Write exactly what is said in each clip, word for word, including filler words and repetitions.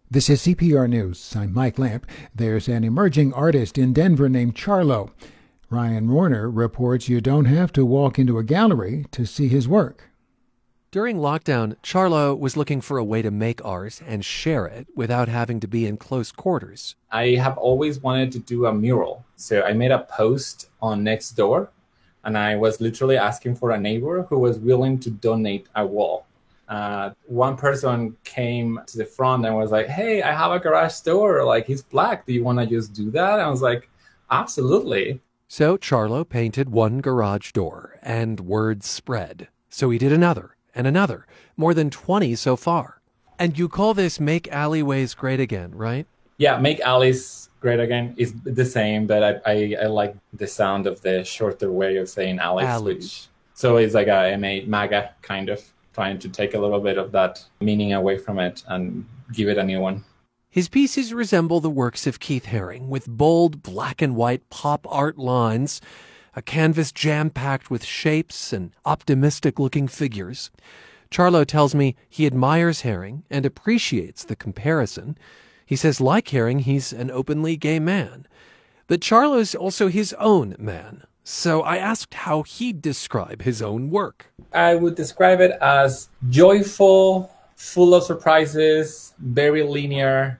This is C P R News. I'm Mike Lamp. There's an emerging artist in Denver named Charlo. Ryan Warner reports you don't have to walk into a gallery to see his work. During lockdown, Charlo was looking for a way to make art and share it without having to be in close quarters. I have always wanted to do a mural. So I made a post on Nextdoor, and I was literally asking for a neighbor who was willing to donate a wall. Uh, one person came to the front and was like, "Hey, I have a garage door. Like, it's black. Do you want to just do that?" I was like, "Absolutely." So Charlo painted one garage door, and word spread. So he did another and another, more than twenty so far. And you call this Make Alleyways Great Again, right? Yeah, Make Alleys Great Again is the same, but I, I, I like the sound of the shorter way of saying alleys. Alleys. Which, so it's like a M A MAGA kind of, trying to take a little bit of that meaning away from it and give it a new one. His pieces resemble the works of Keith Haring, with bold black and white pop art lines, a canvas jam-packed with shapes and optimistic-looking figures. Charlo tells me he admires Haring and appreciates the comparison. He says, like Haring, he's an openly gay man. But Charlo's also his own man. So I asked how he'd describe his own work. I would describe it as joyful, full of surprises, very linear,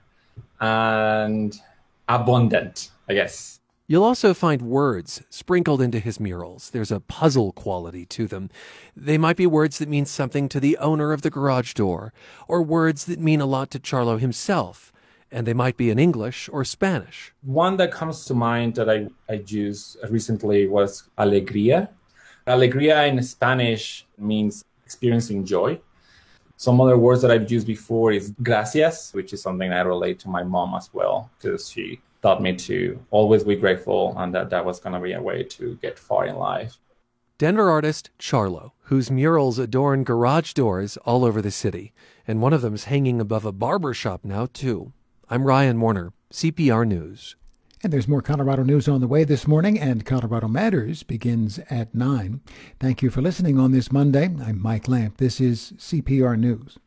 and abundant, I guess. You'll also find words sprinkled into his murals. There's a puzzle quality to them. They might be words that mean something to the owner of the garage door, or words that mean a lot to Charlo himself, and they might be in English or Spanish. One that comes to mind that I, I used recently was alegría. Alegría in Spanish means experiencing joy. Some other words that I've used before is gracias, which is something I relate to my mom as well, because she taught me to always be grateful, and that that was going to be a way to get far in life. Denver artist Charlo, whose murals adorn garage doors all over the city, and one of them's hanging above a barber shop now, too. I'm Ryan Warner, C P R News. And there's more Colorado news on the way this morning, and Colorado Matters begins at nine. Thank you for listening on this Monday. I'm Mike Lamp. This is C P R News.